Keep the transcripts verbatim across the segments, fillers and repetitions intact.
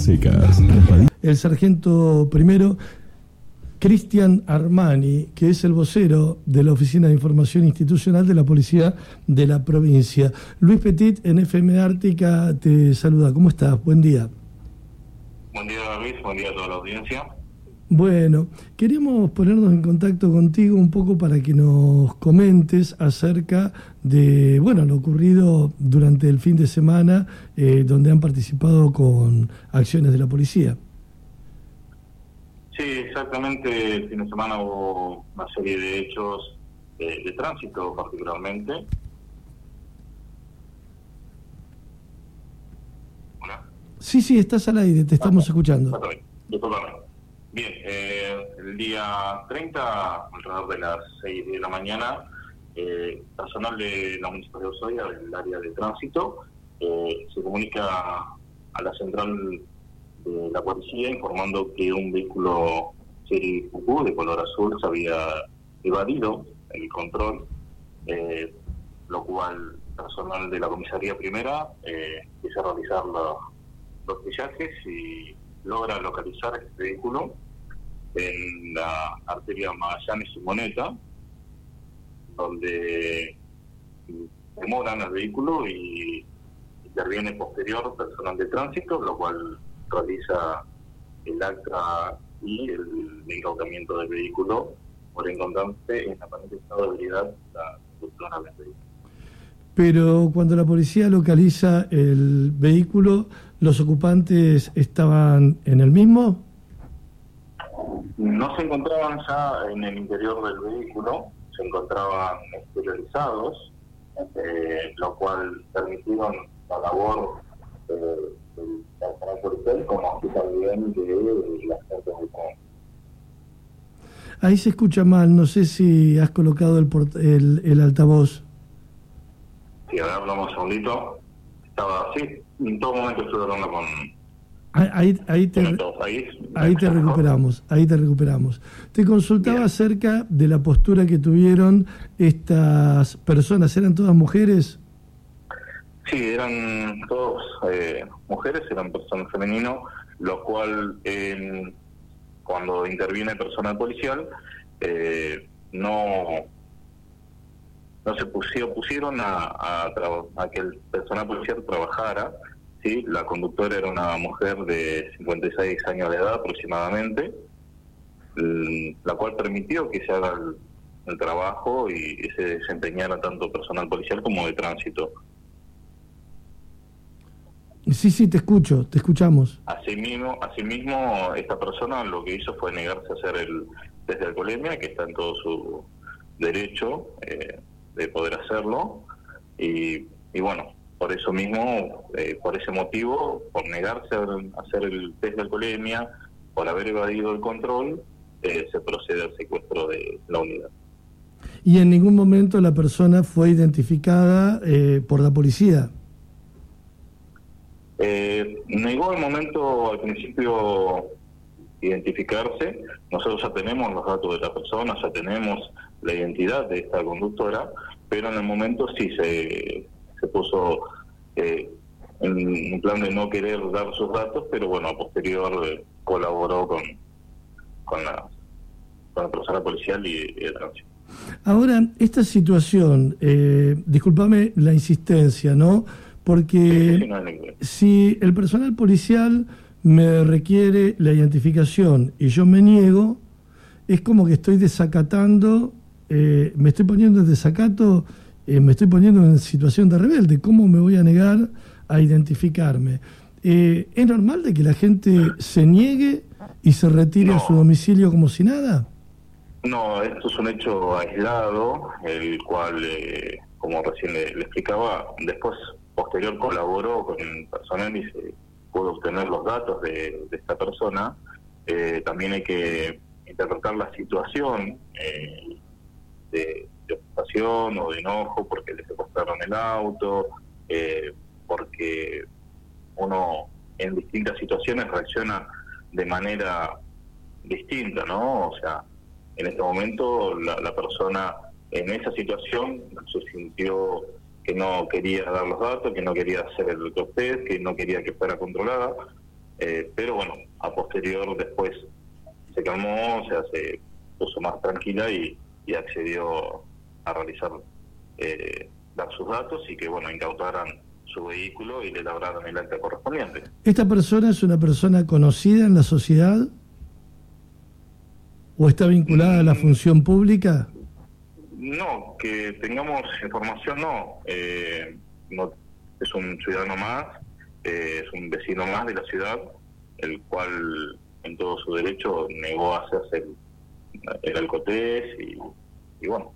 secas. El sargento primero Cristian Armani, que es el vocero de la Oficina de Información Institucional de la Policía de la provincia. Luis Petit, en F M Ártica, te saluda. ¿Cómo estás? Buen día. Buen día, Luis. Buen día a toda la audiencia. Bueno, queríamos ponernos en contacto contigo un poco para que nos comentes acerca de, bueno, lo ocurrido durante el fin de semana, eh, donde han participado con acciones de la policía. Sí, exactamente. El fin de semana hubo una serie de hechos de, de tránsito, particularmente. ¿Hola? Sí, sí, estás al aire, te estamos escuchando. Ah, disculpame. Bien, eh, el día treinta, alrededor de las seis de la mañana, eh, personal de la Municipalidad de Ushuaia, del área de tránsito, eh, se comunica a la central de la policía informando que un vehículo Chery Cucú de color azul se había evadido el control, eh, lo cual personal de la comisaría primera eh, empieza a realizar los, los pillajes y logra localizar este vehículo en la arteria Magallanes y Moneta, donde demoran el vehículo y interviene posterior personal de tránsito, lo cual realiza el acta y el incautamiento del vehículo por encontrarse en aparente estado de ebriedad la conductora del vehículo. Pero cuando la policía localiza el vehículo, ¿los ocupantes estaban en el mismo? No se encontraban ya en el interior del vehículo, se encontraban exteriorizados, eh, lo cual permitieron la labor eh, del personal policial, como así también de las agentes de tránsito. Ahí se escucha mal, no sé si has colocado el, port el, el altavoz. Sí, a ver, hablamos un segundito. Estaba así, en todo momento estuve hablando con... Ahí, ahí, te, ahí, ahí te recuperamos, ahí te recuperamos. Te consultaba Bien. acerca de la postura que tuvieron estas personas, ¿eran todas mujeres? Sí, eran todas eh, mujeres, eran personas femeninas, lo cual eh, cuando interviene el personal policial eh, no no se pusieron, pusieron a, a, a que el personal policial trabajara. Sí, la conductora era una mujer de cincuenta y seis años de edad aproximadamente, la cual permitió que se haga el, el trabajo y, y se desempeñara tanto personal policial como de tránsito. Sí, sí, te escucho, te escuchamos. Asimismo, asimismo esta persona lo que hizo fue negarse a hacer el test de alcoholemia, que está en todo su derecho eh, de poder hacerlo, y, y bueno, por eso mismo, eh, por ese motivo, por negarse a hacer el test de alcoholemia, por haber evadido el control, eh, se procede al secuestro de la unidad. ¿Y en ningún momento la persona fue identificada eh, por la policía? Eh, negó el momento al principio identificarse. Nosotros ya tenemos los datos de la persona, ya tenemos la identidad de esta conductora, pero en el momento sí se... se puso eh, en un plan de no querer dar sus datos, pero bueno, a posterior eh, colaboró con con la, con la persona policial y, y el tránsito. Ahora, esta situación, eh, discúlpame la insistencia, ¿no? Porque sí, sí, no si el personal policial me requiere la identificación y yo me niego, es como que estoy desacatando, eh, me estoy poniendo en desacato. Eh, me estoy poniendo en situación de rebelde. ¿Cómo me voy a negar a identificarme? Eh, ¿Es normal de que la gente se niegue y se retire no. a su domicilio como si nada? No, esto es un hecho aislado, el cual, eh, como recién le, le explicaba, después, posterior colaboró con el personal y se pudo obtener los datos de, de esta persona. Eh, también hay que interpretar la situación eh, de... de ocupación o de enojo porque le secuestraron el auto, eh, porque uno en distintas situaciones reacciona de manera distinta, ¿no? O sea, en este momento la, la persona en esa situación se sintió que no quería dar los datos, que no quería hacer el test, que no quería que fuera controlada, eh, pero bueno, a posterior después se calmó, o sea, se puso más tranquila y, y accedió a realizar, eh, dar sus datos y que, bueno, incautaran su vehículo y le labraran el acta correspondiente. ¿Esta persona es una persona conocida en la sociedad o está vinculada mm, a la función pública? No, que tengamos información no, eh, no es un ciudadano más, eh, es un vecino más de la ciudad, el cual en todo su derecho negó a hacerse el, el alcotés y, y bueno.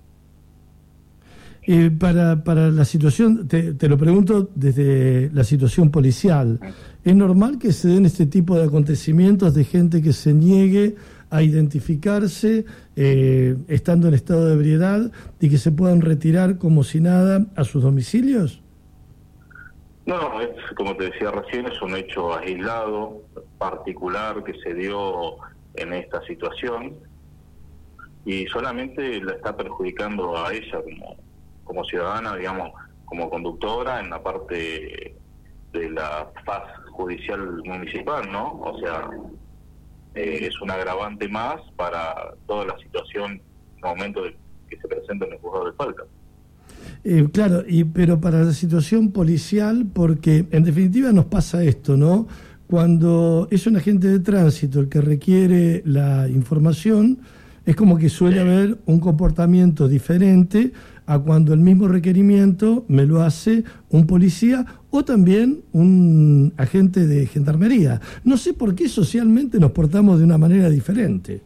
Eh, para, para la situación, te, te lo pregunto desde la situación policial, ¿es normal que se den este tipo de acontecimientos de gente que se niegue a identificarse eh, estando en estado de ebriedad y que se puedan retirar como si nada a sus domicilios? No, es, como te decía recién, es un hecho aislado, particular que se dio en esta situación y solamente la está perjudicando a ella como, como ciudadana, digamos, como conductora en la parte de la faz judicial municipal, ¿no? O sea, eh, es un agravante más para toda la situación en el momento de que se presenta en el juzgado de falta. Eh, claro, y pero para la situación policial, porque en definitiva nos pasa esto, ¿no? Cuando es un agente de tránsito el que requiere la información, es como que suele haber un comportamiento diferente a cuando el mismo requerimiento me lo hace un policía o también un agente de gendarmería. No sé por qué socialmente nos portamos de una manera diferente.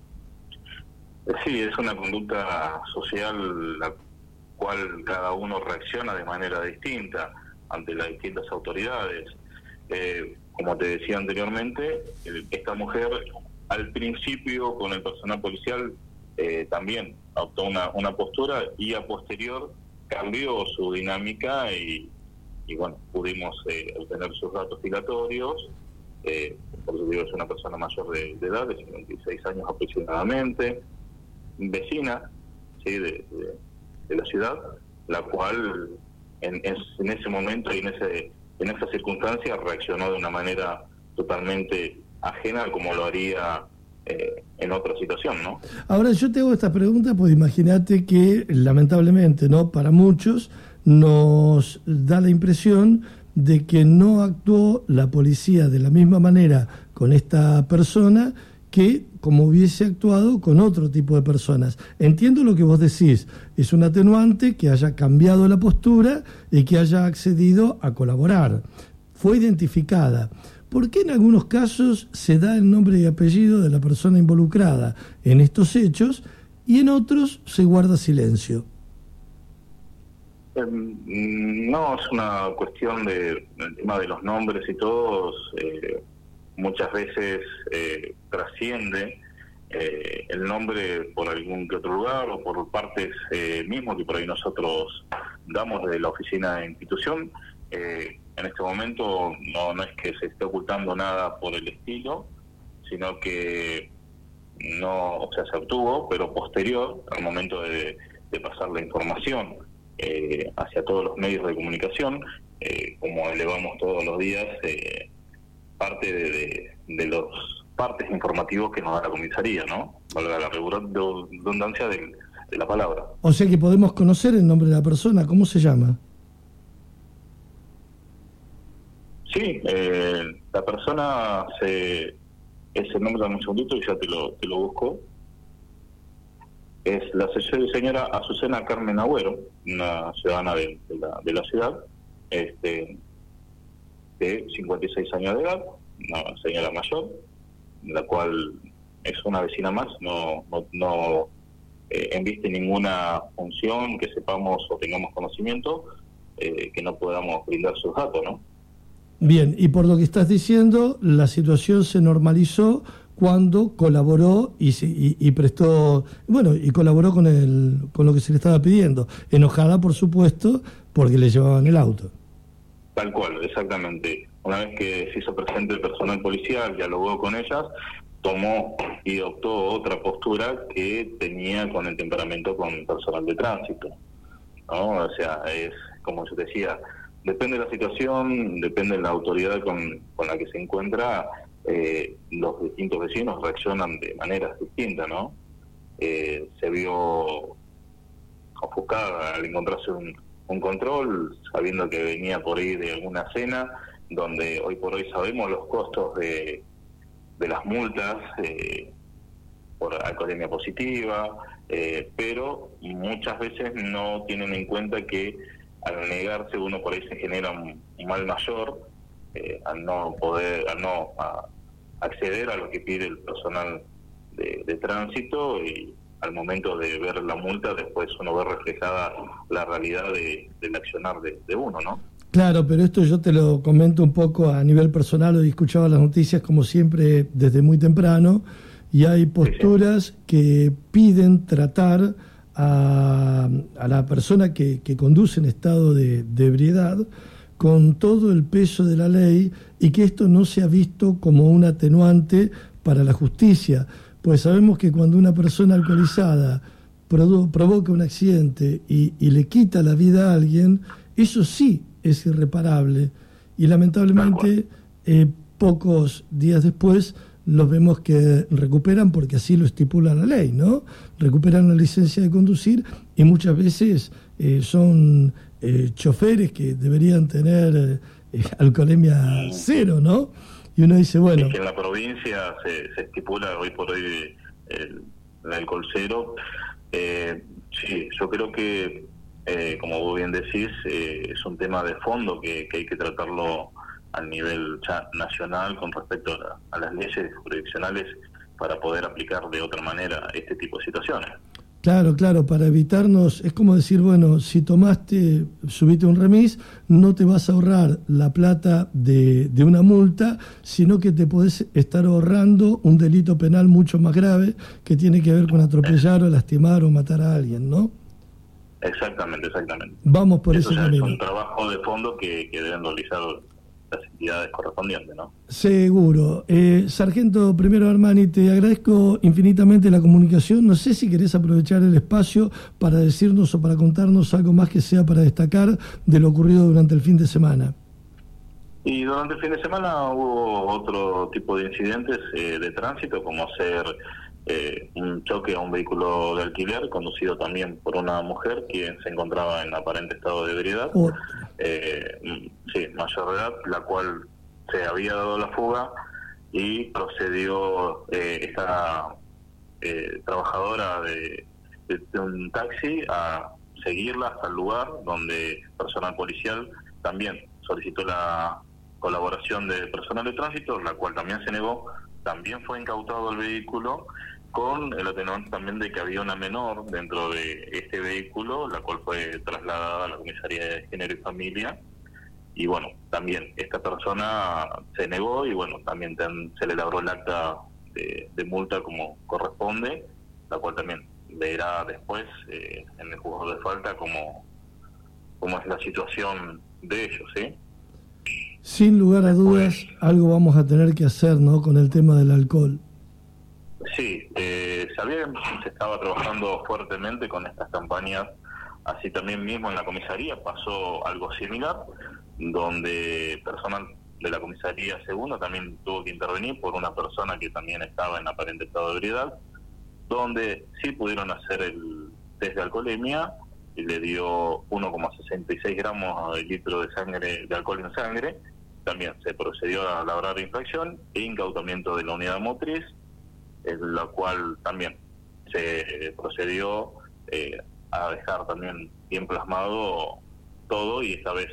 Sí, es una conducta social la cual cada uno reacciona de manera distinta ante las distintas autoridades. Eh, como te decía anteriormente, esta mujer al principio con el personal policial eh, también adoptó una, una postura y a posterior cambió su dinámica y, y bueno, pudimos eh, obtener sus datos filatorios. Eh, por eso digo, es una persona mayor de, de edad, de cincuenta y seis años aproximadamente, vecina, sí, de, de, de la ciudad, la cual en, en, en ese momento y en ese en esa circunstancia reaccionó de una manera totalmente ajena como lo haría eh, en otra situación, ¿no? Ahora yo te hago esta pregunta, pues imagínate que lamentablemente, ¿no?, para muchos nos da la impresión de que no actuó la policía de la misma manera con esta persona que como hubiese actuado con otro tipo de personas. Entiendo lo que vos decís, es un atenuante que haya cambiado la postura y que haya accedido a colaborar. Fue identificada. ¿Por qué en algunos casos se da el nombre y apellido de la persona involucrada en estos hechos y en otros se guarda silencio? Eh, no, es una cuestión de, del tema de los nombres y todos... Eh, muchas veces eh, trasciende eh, el nombre por algún que otro lugar o por partes eh, mismos que por ahí nosotros damos desde la oficina de institución. Eh, en este momento no, no es que se esté ocultando nada por el estilo, sino que no, o sea, se obtuvo, pero posterior al momento de, de pasar la información eh, hacia todos los medios de comunicación, eh, como elevamos todos los días, eh, parte de, de, de los partes informativos que nos da la comisaría, ¿no? Valga la redundancia de, de la palabra. O sea que podemos conocer el nombre de la persona, ¿cómo se llama? Sí, eh, la persona se, es el nombre de un segundito y ya te lo, te lo busco. Es la señora Azucena Carmen Agüero, una ciudadana de, de, la, de la ciudad, este de cincuenta y seis años de edad, una señora mayor, la cual es una vecina más, no no, no eh, embiste ninguna función que sepamos o tengamos conocimiento, eh, que no podamos brindar sus datos, ¿no? Bien, y por lo que estás diciendo, la situación se normalizó cuando colaboró y, y, y prestó, bueno, y colaboró con el con lo que se le estaba pidiendo, enojada por supuesto, porque le llevaban el auto. Tal cual, exactamente. Una vez que se hizo presente el personal policial, dialogó con ellas, tomó y adoptó otra postura que tenía con el temperamento con personal de tránsito, ¿no? O sea, es como yo decía, depende de la situación, depende de la autoridad con, con la que se encuentra, eh, los distintos vecinos reaccionan de maneras distintas, ¿no? Eh, se vio ofuscada al encontrarse un, un control, sabiendo que venía por ahí de alguna cena, donde hoy por hoy sabemos los costos de, de las multas eh, por alcoholemia positiva, eh, pero muchas veces no tienen en cuenta que al negarse uno por ahí se genera un, un mal mayor, eh, al no poder, al no a, acceder a lo que pide el personal de, de tránsito, y al momento de ver la multa después uno ve reflejada la realidad de, del accionar de, de uno, ¿no? Claro, pero esto yo te lo comento un poco a nivel personal. Hoy escuchaba las noticias como siempre desde muy temprano, y hay posturas sí, sí. que piden tratar a, a la persona que, que conduce en estado de, de ebriedad con todo el peso de la ley, y que esto no sea visto como un atenuante para la justicia, pues sabemos que cuando una persona alcoholizada produ- provoca un accidente y, y le quita la vida a alguien, eso sí es irreparable, y lamentablemente eh, pocos días después los vemos que recuperan, porque así lo estipula la ley, ¿no? Recuperan la licencia de conducir, y muchas veces eh, son eh, choferes que deberían tener eh, alcoholemia cero, ¿no? Y uno dice, bueno... Es que en la provincia se, se estipula hoy por hoy el, el alcohol cero. Eh, sí, yo creo que, eh, como vos bien decís, eh, es un tema de fondo que, que hay que tratarlo a nivel ya nacional con respecto a, la, a las leyes jurisdiccionales, para poder aplicar de otra manera este tipo de situaciones. Claro, claro, para evitarnos, es como decir, bueno, si tomaste, subiste un remis, no te vas a ahorrar la plata de, de una multa, sino que te podés estar ahorrando un delito penal mucho más grave, que tiene que ver con atropellar o lastimar o matar a alguien, ¿no? Exactamente, exactamente. Vamos por Eso ese ya camino. Es un trabajo de fondo que, que deben realizar las entidades correspondientes, ¿no? Seguro. Eh, Sargento Primero Armani, te agradezco infinitamente la comunicación. No sé si querés aprovechar el espacio para decirnos o para contarnos algo más que sea para destacar de lo ocurrido durante el fin de semana. Y durante el fin de semana hubo otro tipo de incidentes eh, de tránsito, como ser eh, un choque a un vehículo de alquiler conducido también por una mujer quien se encontraba en aparente estado de ebriedad, oh. eh, sí, mayor de edad, la cual se había dado la fuga, y procedió eh, esta eh, trabajadora de, de, de un taxi a seguirla hasta el lugar, donde personal policial también solicitó la colaboración de personal de tránsito, la cual también se negó. También fue incautado el vehículo, con el atenuante también de que había una menor dentro de este vehículo, la cual fue trasladada a la Comisaría de Género y Familia. Y bueno, también esta persona se negó, y bueno, también ten, se le elaboró el acta de, de multa como corresponde, la cual también verá después eh, en el juzgado de falta cómo, cómo es la situación de ellos, ¿sí? Sin lugar a dudas, algo vamos a tener que hacer, ¿no?, con el tema del alcohol. Sí, eh, se, había, se estaba trabajando fuertemente con estas campañas, así también mismo en la comisaría pasó algo similar, donde personal de la comisaría segunda también tuvo que intervenir por una persona que también estaba en aparente estado de ebriedad, donde sí pudieron hacer el test de alcoholemia, y le dio uno coma sesenta y seis gramos de litro de sangre de alcohol en sangre. También se procedió a labrar infracción e incautamiento de la unidad motriz, en la cual también se procedió eh, a dejar también bien plasmado todo, y esta vez